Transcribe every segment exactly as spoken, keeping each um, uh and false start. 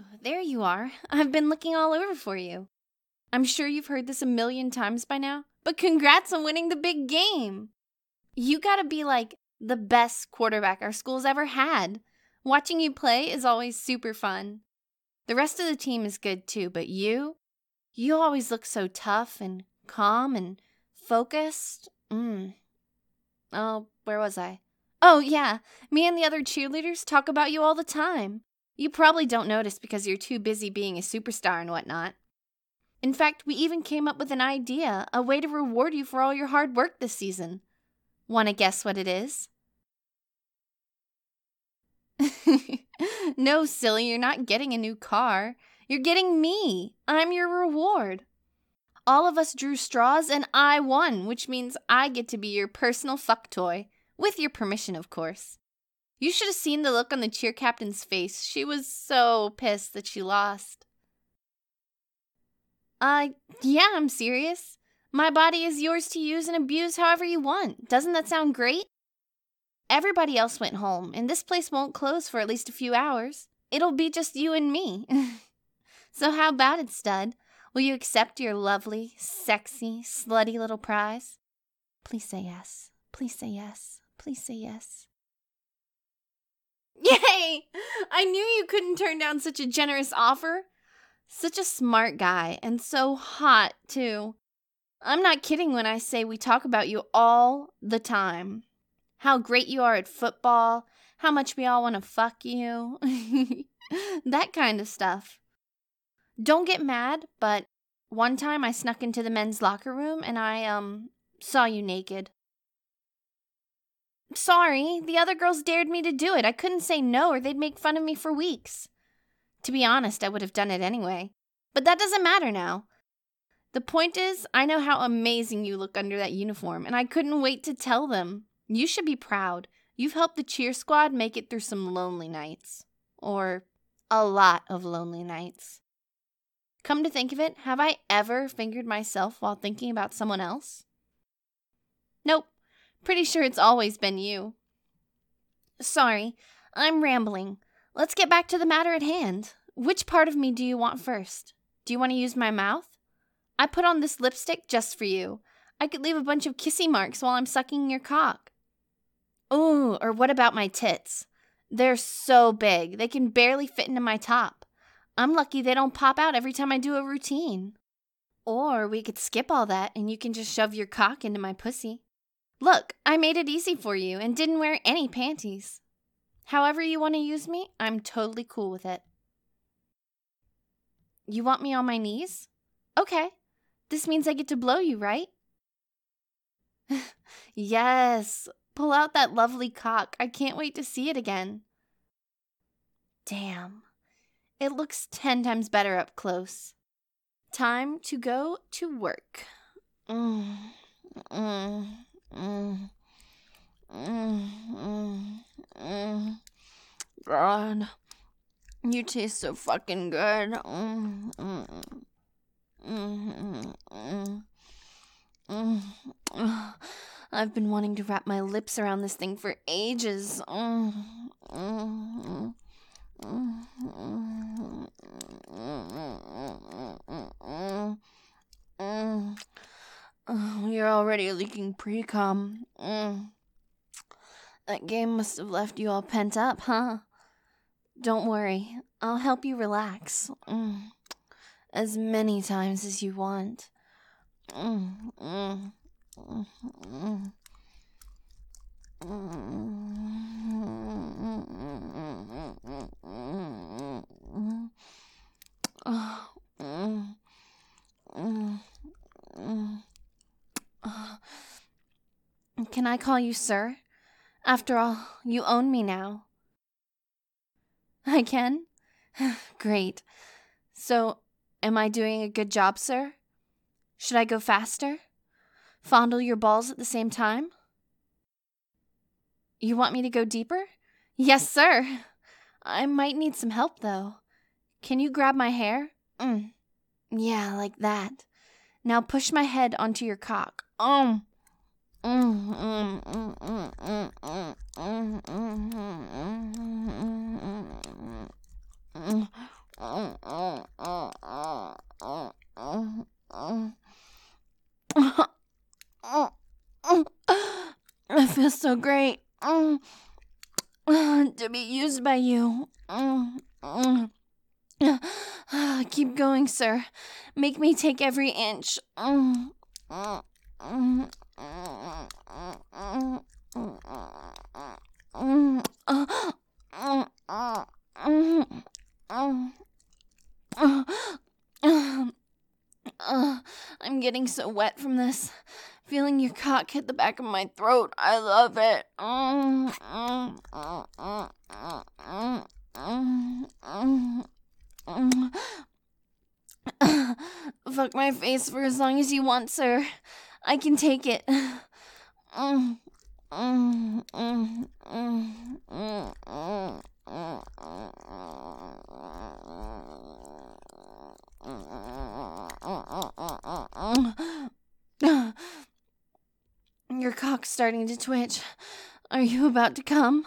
there you are. I've been looking all over for you. I'm sure you've heard this a million times by now, but congrats on winning the big game. You gotta be like the best quarterback our school's ever had. Watching you play is always super fun. The rest of the team is good too, but you, you always look so tough and calm and focused. Mm. Oh, where was I? Oh, yeah. Me and the other cheerleaders talk about you all the time. You probably don't notice because you're too busy being a superstar and whatnot. In fact, we even came up with an idea, a way to reward you for all your hard work this season. Want to guess what it is? No, silly, you're not getting a new car. You're getting me. I'm your reward. All of us drew straws and I won, which means I get to be your personal fuck toy. With your permission, of course. You should have seen the look on the cheer captain's face. She was so pissed that she lost. Uh, yeah, I'm serious. My body is yours to use and abuse however you want. Doesn't that sound great? Everybody else went home, and this place won't close for at least a few hours. It'll be just you and me. So how about it, stud? Will you accept your lovely, sexy, slutty little prize? Please say yes. Please say yes. Please say yes. Yay! I knew you couldn't turn down such a generous offer. Such a smart guy, and so hot, too. I'm not kidding when I say we talk about you all the time. How great you are at football, how much we all want to fuck you. That kind of stuff. Don't get mad, but one time I snuck into the men's locker room and I, um, saw you naked. Sorry, the other girls dared me to do it. I couldn't say no or they'd make fun of me for weeks. To be honest, I would have done it anyway. But that doesn't matter now. The point is, I know how amazing you look under that uniform, and I couldn't wait to tell them. You should be proud. You've helped the cheer squad make it through some lonely nights. Or a lot of lonely nights. Come to think of it, have I ever fingered myself while thinking about someone else? Nope. Pretty sure it's always been you. Sorry, I'm rambling. Let's get back to the matter at hand. Which part of me do you want first? Do you want to use my mouth? I put on this lipstick just for you. I could leave a bunch of kissy marks while I'm sucking your cock. Ooh, or what about my tits? They're so big, they can barely fit into my top. I'm lucky they don't pop out every time I do a routine. Or we could skip all that and you can just shove your cock into my pussy. Look, I made it easy for you and didn't wear any panties. However you want to use me, I'm totally cool with it. You want me on my knees? Okay. This means I get to blow you, right? Yes. Pull out that lovely cock. I can't wait to see it again. Damn. It looks ten times better up close. Time to go to work. Mm, mm, mm, mm, mm, mm. God, you taste so fucking good. Mm, mm, mm, mm, mm, mm. I've been wanting to wrap my lips around this thing for ages. Mm, mm, mm, mm, mm, mm. Oh, you're already leaking pre-cum. Mm. That game must have left you all pent up, huh? Don't worry, I'll help you relax. Mm. As many times as you want. Mm, mm, mm, mm. Oh, mm, mm, mm. Can I call you sir? After all, you own me now. I can? Great. So, am I doing a good job, sir? Should I go faster? Fondle your balls at the same time? You want me to go deeper? Yes, sir. I might need some help, though. Can you grab my hair? Mm. Yeah, like that. Now push my head onto your cock. Um. Mm, mm, mm, mm, mm, mm, mm, mm, mm, mm, mm, mm, so great. Mm. To be used by you. Mm. Mm. Keep going, sir. Make me take every inch. Mm. Mm. Mm. Mm. Mm. Mm. Mm. Mm. Mm. Mm. Uh, I'm getting so wet from this. Feeling your cock hit the back of my throat. I love it. Mm, mm, mm, mm, mm, mm, mm, mm. Uh, Fuck my face for as long as you want, sir. I can take it. Mm, mm, mm, mm, mm, mm, mm. Your cock's starting to twitch. Are you about to come?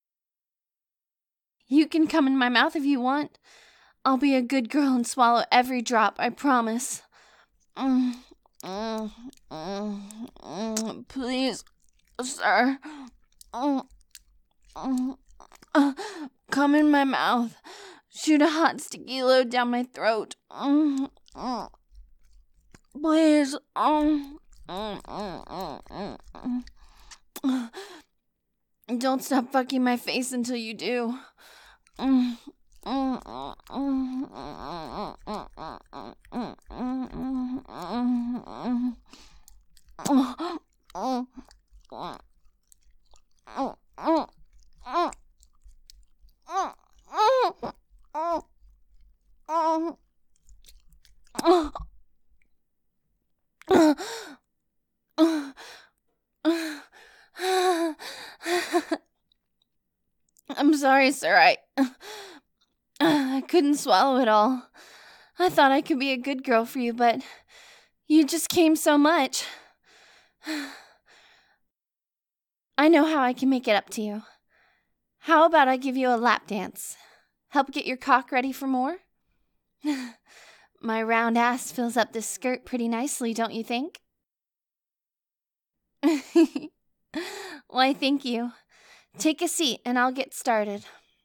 You can come in my mouth if you want. I'll be a good girl and swallow every drop, I promise. Mm, mm, mm, mm, please, sir. Mm, mm, uh, come in my mouth. Shoot a hot sticky load down my throat. Mm, mm, please. Mm, mm, mm, mm, mm, mm. Don't stop fucking my face until you do. Mm. I'm sorry, sir. I I couldn't swallow it all. I thought I could be a good girl for you, but you just came so much. I know how I can make it up to you. How about I give you a lap dance? Help get your cock ready for more? My round ass fills up this skirt pretty nicely, don't you think? Why, thank you. Take a seat and I'll get started.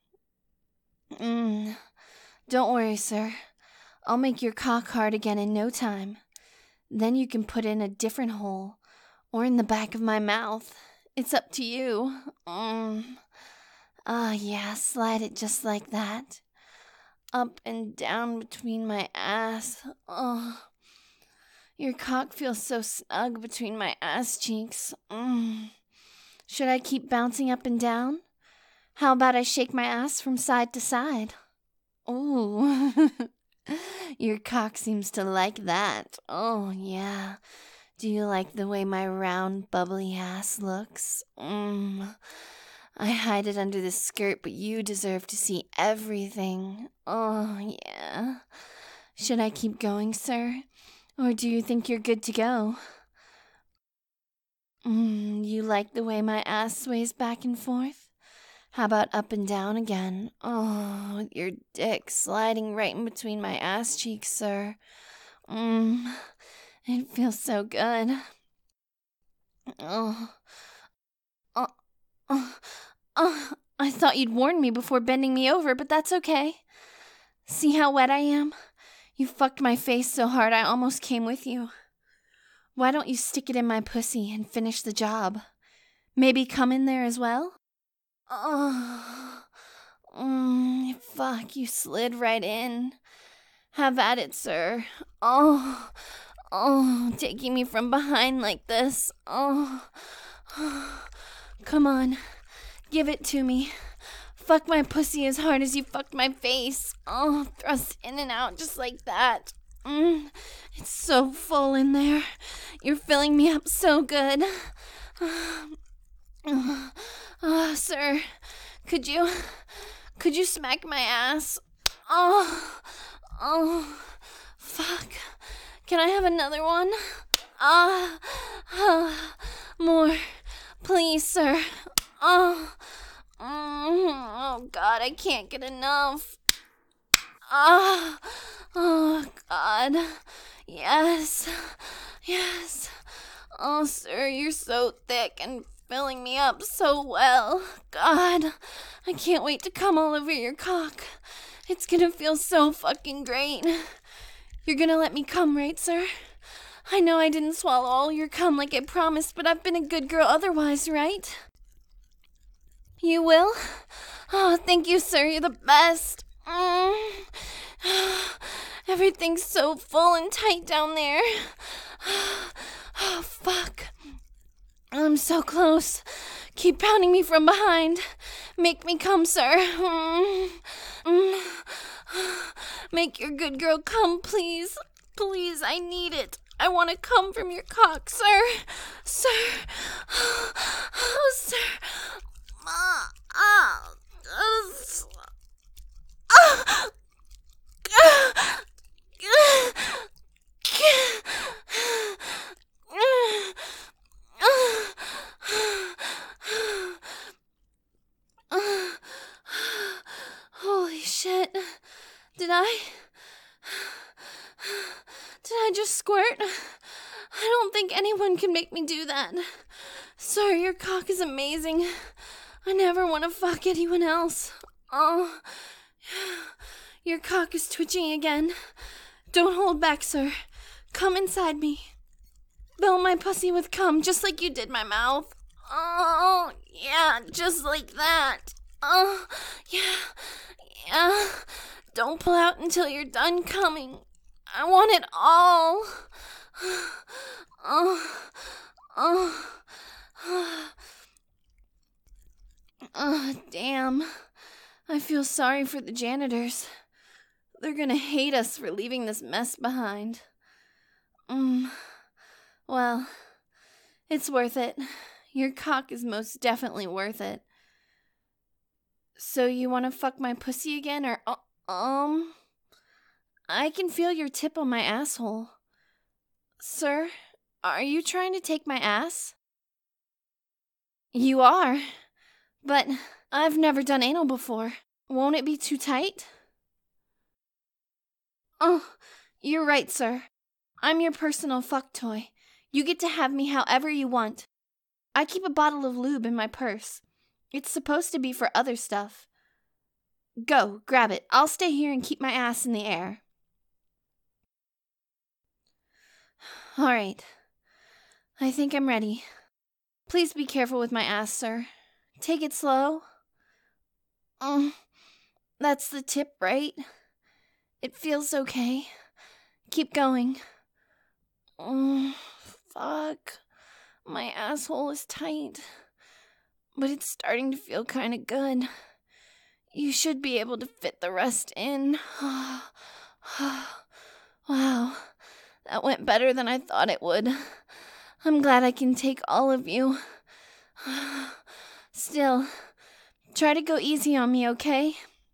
Mm. Don't worry, sir. I'll make your cock hard again in no time. Then you can put it in a different hole, or in the back of my mouth. It's up to you. Mm. Ah, yeah, slide it just like that. Up and down between my ass. Oh, your cock feels so snug between my ass cheeks. Mm. Should I keep bouncing up and down? How about I shake my ass from side to side? Ooh, your cock seems to like that. Oh, yeah. Do you like the way my round, bubbly ass looks? Mm. I hide it under the skirt, but you deserve to see everything. Oh, yeah. Should I keep going, sir? Or do you think you're good to go? Mm, you like the way my ass sways back and forth? How about up and down again? Oh, with your dick sliding right in between my ass cheeks, sir. Mmm, it feels so good. Oh, oh, oh, oh, I thought you'd warn me before bending me over, but that's okay. See how wet I am? You fucked my face so hard I almost came with you. Why don't you stick it in my pussy and finish the job? Maybe come in there as well? Oh, mm, fuck, you slid right in. Have at it, sir. Oh, oh, taking me from behind like this. Oh, oh, come on, give it to me. Fuck my pussy as hard as you fucked my face. Oh, thrust in and out just like that. Mm, it's so full in there. You're filling me up so good. Oh, oh, sir, could you, could you smack my ass? Oh, oh, fuck. Can I have another one? Ah, uh, more, please, sir. Oh, mm, oh, God, I can't get enough. Ah, oh, God, yes, yes. Oh, sir, you're so thick and filling me up so well. God, I can't wait to come all over your cock. It's gonna feel so fucking great. You're gonna let me come, right, sir? I know I didn't swallow all your cum like I promised, but I've been a good girl otherwise, right? You will? Oh, thank you, sir. You're the best. Mm. Everything's so full and tight down there. Oh, fuck. I'm so close. Keep pounding me from behind. Make me come, sir. Mm. Mm. Make your good girl come, please. Please, I need it. I want to come from your cock, sir. Sir. Oh, sir. Ah. Ah. Ah. Holy shit. Did I? Did I just squirt? I don't think anyone can make me do that. Sir, your cock is amazing. I never want to fuck anyone else. Oh. Your cock is twitching again. Don't hold back, sir. Come inside me. Fill my pussy with cum, just like you did my mouth. Oh, yeah, just like that. Oh, yeah, yeah. Don't pull out until you're done coming. I want it all. Oh, oh, oh. Oh, damn. I feel sorry for the janitors. They're gonna hate us for leaving this mess behind. Mm. Well, it's worth it. Your cock is most definitely worth it. So you want to fuck my pussy again, or uh, um? I can feel your tip on my asshole. Sir, are you trying to take my ass? You are, but I've never done anal before. Won't it be too tight? Oh, you're right, sir. I'm your personal fuck toy. You get to have me however you want. I keep a bottle of lube in my purse. It's supposed to be for other stuff. Go, grab it. I'll stay here and keep my ass in the air. All right. I think I'm ready. Please be careful with my ass, sir. Take it slow. Mm, that's the tip, right? It feels okay. Keep going. Mm, fuck. My asshole is tight. But it's starting to feel kind of good. You should be able to fit the rest in. Wow. That went better than I thought it would. I'm glad I can take all of you. Still, try to go easy on me, okay?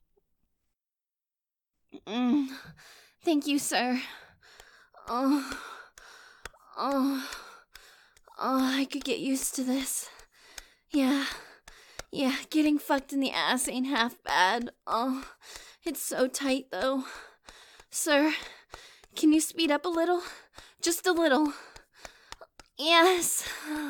Mm. Thank you, sir. Oh. Oh. Oh, I could get used to this. Yeah. Yeah, getting fucked in the ass ain't half bad. Oh, it's so tight, though. Sir, can you speed up a little? Just a little. Yes.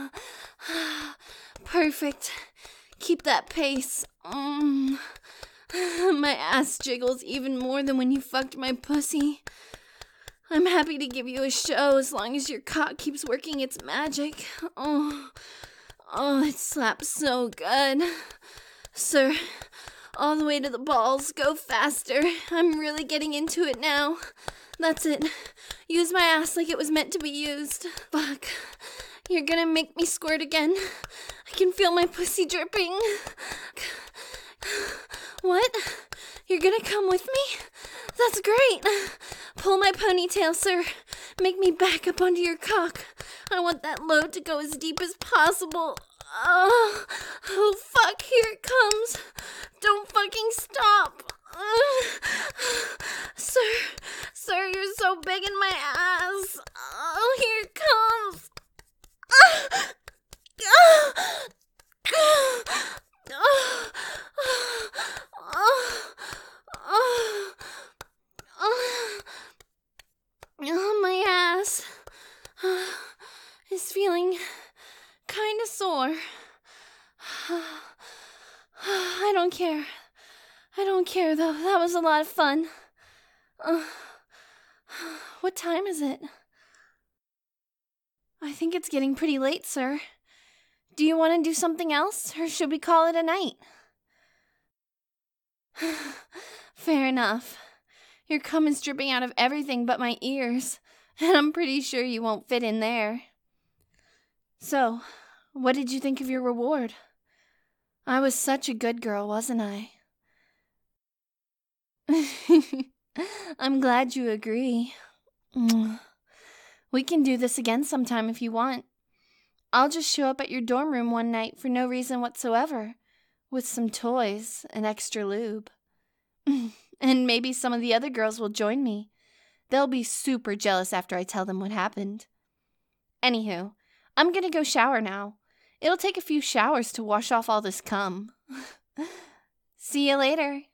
Perfect. Keep that pace. Mm. My ass jiggles even more than when you fucked my pussy. I'm happy to give you a show as long as your cock keeps working its magic. Oh, oh, it slaps so good. Sir, all the way to the balls. Go faster. I'm really getting into it now. That's it. Use my ass like it was meant to be used. Fuck. You're gonna make me squirt again. I can feel my pussy dripping. What? You're gonna come with me? That's great. Pull my ponytail, sir. Make me back up onto your cock. I want that load to go as deep as possible. Oh, oh fuck, here it comes. Don't fucking stop. Sir, sir, you're so big in my ass. Oh, here it comes. Oh, my ass is feeling kind of sore. don't care. I don't care, though. That was a lot of fun. Uh, what time is it? I think it's getting pretty late, sir. Do you want to do something else, or should we call it a night? Fair enough. Your cum is dripping out of everything but my ears, and I'm pretty sure you won't fit in there. So, what did you think of your reward? I was such a good girl, wasn't I? I'm glad you agree. We can do this again sometime if you want. I'll just show up at your dorm room one night for no reason whatsoever, with some toys and extra lube. And maybe some of the other girls will join me. They'll be super jealous after I tell them what happened. Anywho, I'm gonna go shower now. It'll take a few showers to wash off all this cum. See you later.